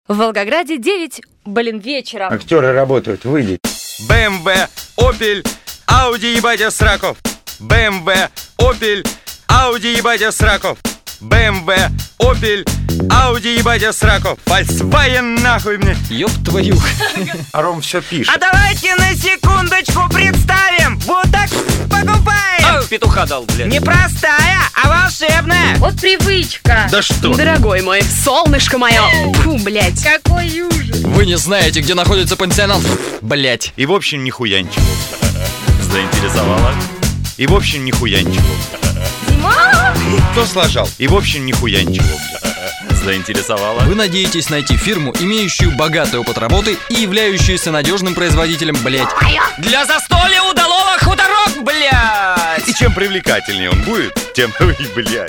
В Волгограде 9, вечера. Актеры работают, выйдите. БМВ, Опель, Ауди ебать сраков. БМВ, Опель, Ауди ебать сраков. БМВ, Опель, Ауди ебать сраков. Фольксваген нахуй мне. Ёб твою. А Ром все пишет. А давайте на секундочку представим. Вот так покупаем. Петуха дал, блядь. Не простая, а волшебная. Вот привычка. Да что? Дорогой мой, солнышко мое. Фу, блядь. Какой ужас. Вы не знаете, где находится пансионат? Блядь. И в общем нихуя ничего. Заинтересовала? И в общем нихуя ничего. Зима? Кто сложал? И в общем нихуя ничего. Заинтересовала? Вы надеетесь найти фирму, имеющую богатый опыт работы и являющуюся надежным производителем, блядь. Для застолья удалого хуторок, блядь. И чем привлекательнее он будет, тем и, блядь.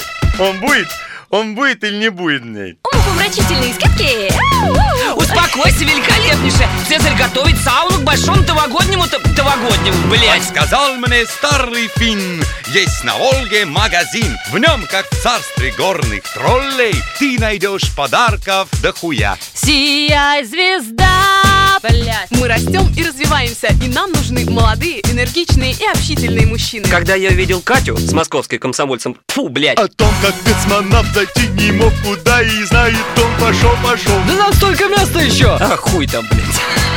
Он будет или не будет, блядь? Умопомрачительные скидки. Успокойся, великолепнейшая. Цезарь готовит сауну к большому новогоднему, блядь. Сказал мне старый финн, есть на Волге магазин. В нем, как в царстве горных троллей, ты найдешь подарков дохуя. Сияй, звезда, блядь. Мы растем и развиваемся, и нам нужны молодые, энергичные и общительные мужчины. Когда я видел Катю с московской комсомольцем, фу, блядь. О том, как космонавт зайти не мог куда, и знает он, пошел. Да нам столько места еще. А хуй там, блядь.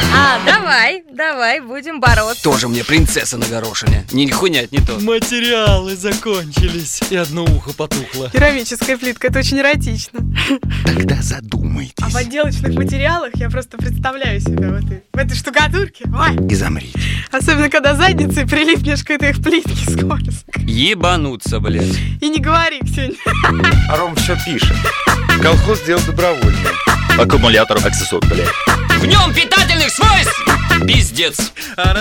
Давай, будем бороться. Тоже мне принцесса на горошине. Ни хуйня, не то. Материалы закончились, и одно ухо потухло. Керамическая плитка, это очень эротично. Тогда задумайтесь А в отделочных материалах я просто представляю себя в этой штукатурке. Ой. и замрите. Особенно, когда задницей прилипнешь к этой плитке скользко. Ебануться, блядь. И не говори, Ксюнь. А Ром все пишет. Колхоз сделал добровольно. Аккумулятор, аксессуар, блядь. В нем питательных свойств! Пиздец.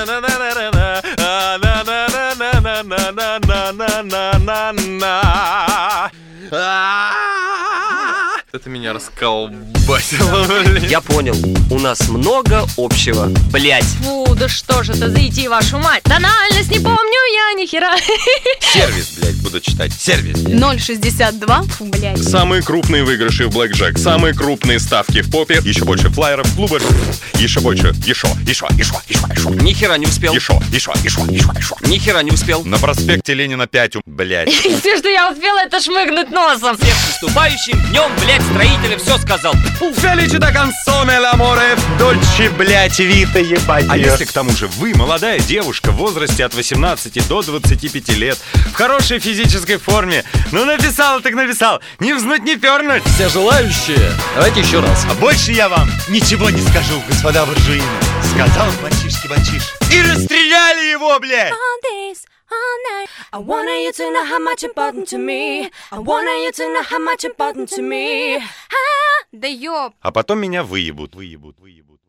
Это меня расколбасило, блядь. Я понял, у нас много общего, блядь. Фу, да что же это, зайти вашу мать. Тональность не помню я ни хера. Сервис, блядь, буду читать. Сервис. 0,62. Фу, блядь. Самые крупные выигрыши в блэкджек, самые крупные ставки в попе, еще больше флайеров, клуба, еще больше, еще. Ни хера не успел. Еще. Ни хера не успел. На проспекте Ленина 5, блядь. Все, что я успела, это шмыгнуть носом. Всех с наступающим днем, блядь, строителя все сказал. Фу. Феличита консоме l'amore, дольче, блядь, вита, ебать. А если к тому же вы молодая девушка в возрасте от 18 до 25 лет, в хорошей физической форме, ну написал, так написал, не взнуть, не пернуть. Все желающие, давайте еще раз. А больше я вам ничего не скажу, господа буржуины. Сказал мальчишки-мальчиш. И расстреляли его, блядь! I want you to know how much important to me. I want you to know how much important to me. Да ёб. А потом меня выебут.